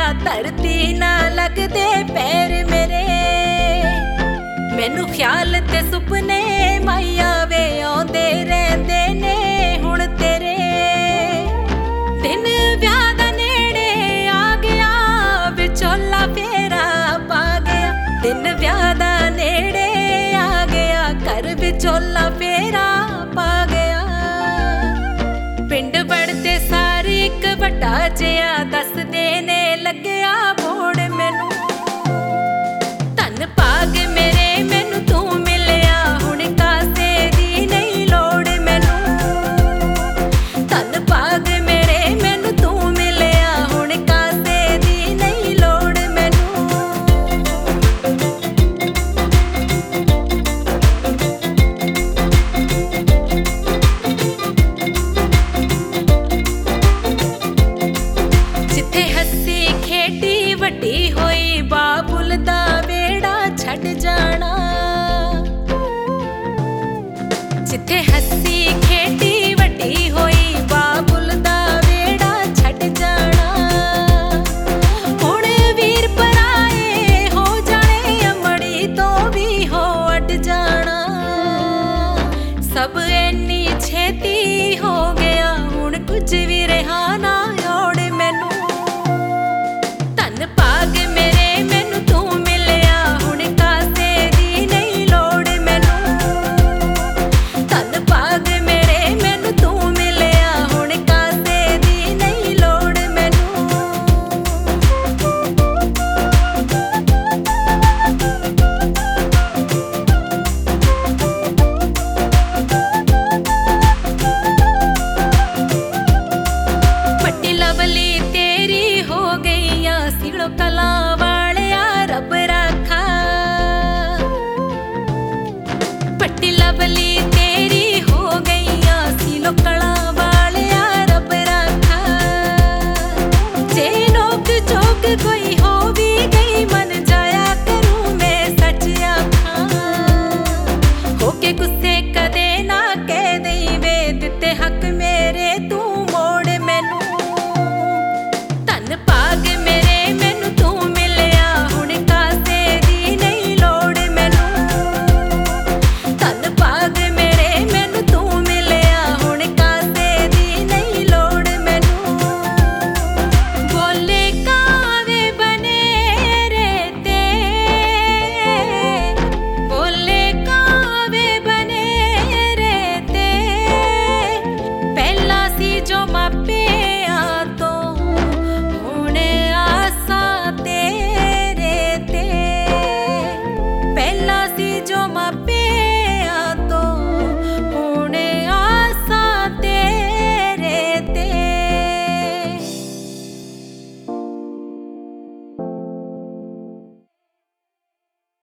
धरती ना लगदे पैर मेरे। मैनू ख्याल ते सुपने माइया वे आउंदे रहिंदे ने हुण तेरे। दिन विआह दा नेड़े आ गया, विचोला फेरा पा गया। दिन विआह दा नेड़े आ गया, घर विचोला फेरा पा गया। पिंड बढ़ते सारी एक वड्डा जिहा दसदे ने लग्या बोड़ मैनू। धन भाग मेरे मैनू तू मिलिया, हुण कासे दी नहीं लोड़ मैनू। धन भाग मेरे मैनू तू मिलिया, हुण कासे दी नहीं लोड़ मैनू। जिथे हसी खेडी वड्डी होई, बाबुल दा वेड़ा छड्ड जाना। जिथे हसी खेडी वड्डी होई, बाबुल दा वेड़ा छड्ड जाना। हुण वीर पराए हो जाने, अमड़ी तो भी हो अड जाना। सब इन्नी छेती हो गया, हुण कुछ भी रहा ना ओड़ मैनू। धन भाग मेरे मैनू तू मिलिया, हुण कासे दी नहीं लोड़ मैनू। धन भाग मेरे मैनू तू मिलिया, हुण कासे दी नहीं लोड़ मैनू। पट्टी लवली तेरी हो गईया, सिलो कला वालिया रब रखा। पट्टी लवली तेरी हो गईया, सिलो कला वालिया रब रखा। जे नोक चोक कोई हो